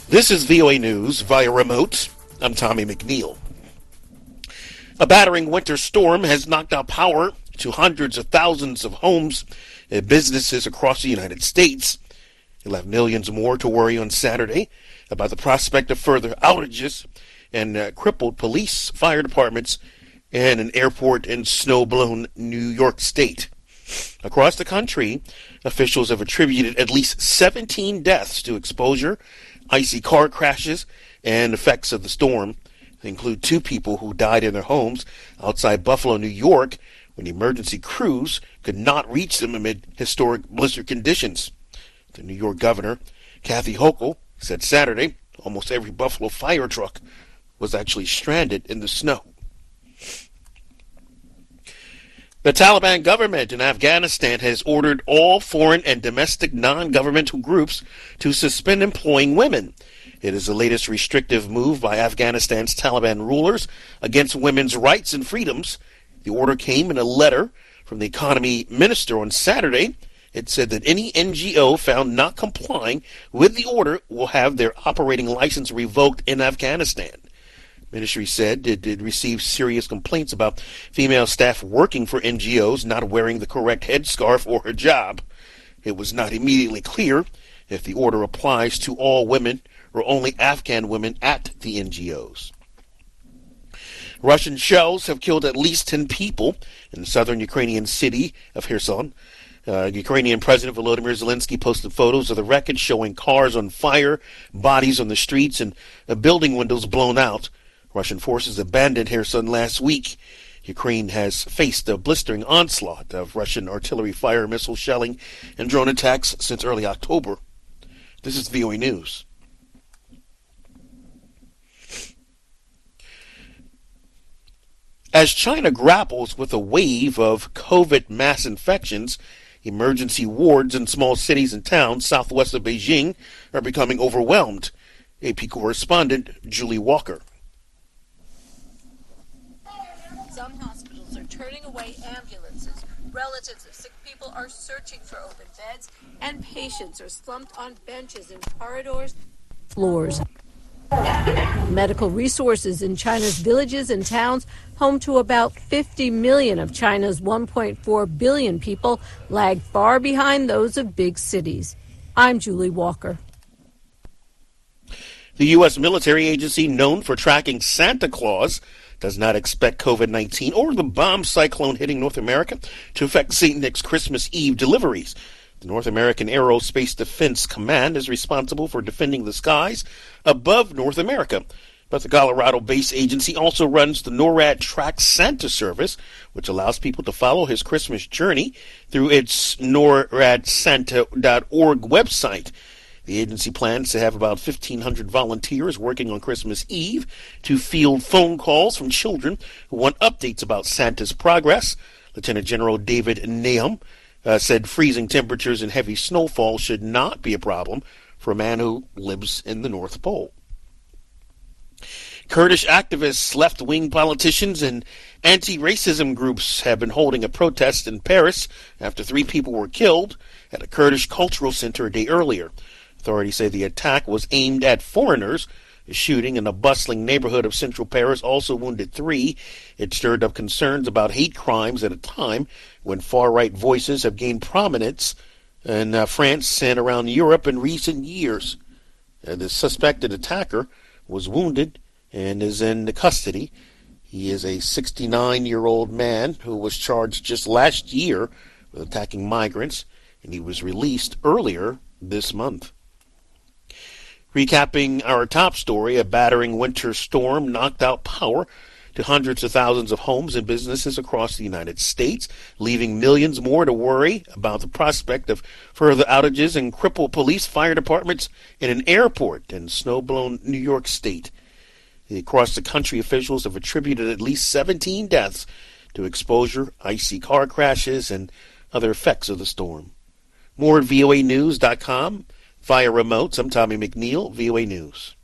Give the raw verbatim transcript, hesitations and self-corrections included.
This is V O A News via remote. I'm Tommy McNeil. A battering winter storm has knocked out power to hundreds of thousands of homes and businesses across the United States. You'll have millions more to worry on Saturday about the prospect of further outages and uh, crippled police, fire departments, and an airport in snow-blown New York State. Across the country, officials have attributed at least seventeen deaths to exposure, icy car crashes, and effects of the storm. They include two people who died in their homes outside Buffalo, New York, when emergency crews could not reach them amid historic blizzard conditions. The New York governor, Kathy Hochul, said Saturday almost every Buffalo fire truck was actually stranded in the snow. The Taliban government in Afghanistan has ordered all foreign and domestic non-governmental groups to suspend employing women. It is the latest restrictive move by Afghanistan's Taliban rulers against women's rights and freedoms. The order came in a letter from the economy minister on Saturday. It said that any N G O found not complying with the order will have their operating license revoked in Afghanistan. Ministry said it did receive serious complaints about female staff working for N G Os not wearing the correct headscarf or hijab. It was not immediately clear if the order applies to all women or only Afghan women at the N G Os. Russian shells have killed at least ten people in the southern Ukrainian city of Kherson. Uh, Ukrainian President Volodymyr Zelensky posted photos of the wreckage showing cars on fire, bodies on the streets, and uh, building windows blown out. Russian forces abandoned Kherson last week. Ukraine has faced a blistering onslaught of Russian artillery fire, missile shelling, and drone attacks since early October. This is V O A News. As China grapples with a wave of COVID mass infections, emergency wards in small cities and towns southwest of Beijing are becoming overwhelmed. A P correspondent Julie Walker. Some hospitals are turning away ambulances. Relatives of sick people are searching for open beds, and patients are slumped on benches in corridors, floors. Medical resources in China's villages and towns, home to about fifty million of China's one point four billion people, lag far behind those of big cities. I'm Julie Walker. The U S military agency known for tracking Santa Claus does not expect COVID nineteen or the bomb cyclone hitting North America to affect Saint Nick's Christmas Eve deliveries. The North American Aerospace Defense Command is responsible for defending the skies above North America. But the Colorado-based agency also runs the NORAD Track Santa service, which allows people to follow his Christmas journey through its norad santa dot org website. The agency plans to have about fifteen hundred volunteers working on Christmas Eve to field phone calls from children who want updates about Santa's progress. Lieutenant General David Nahum uh, said freezing temperatures and heavy snowfall should not be a problem for a man who lives in the North Pole. Kurdish activists, left-wing politicians, and anti-racism groups have been holding a protest in Paris after three people were killed at a Kurdish cultural center a day earlier. Authorities say the attack was aimed at foreigners. The shooting in a bustling neighborhood of central Paris also wounded three. It stirred up concerns about hate crimes at a time when far-right voices have gained prominence in uh, France and around Europe in recent years. Uh, the suspected attacker was wounded and is in custody. He is a sixty-nine-year-old man who was charged just last year with attacking migrants, and he was released earlier this month. Recapping our top story, a battering winter storm knocked out power to hundreds of thousands of homes and businesses across the United States, leaving millions more to worry about the prospect of further outages and crippled police, fire departments, in an airport in snow-blown New York State. Across the country, officials have attributed at least seventeen deaths to exposure, icy car crashes, and other effects of the storm. More at V O A news dot com. Via remotes, I'm Tommy McNeil, V O A News.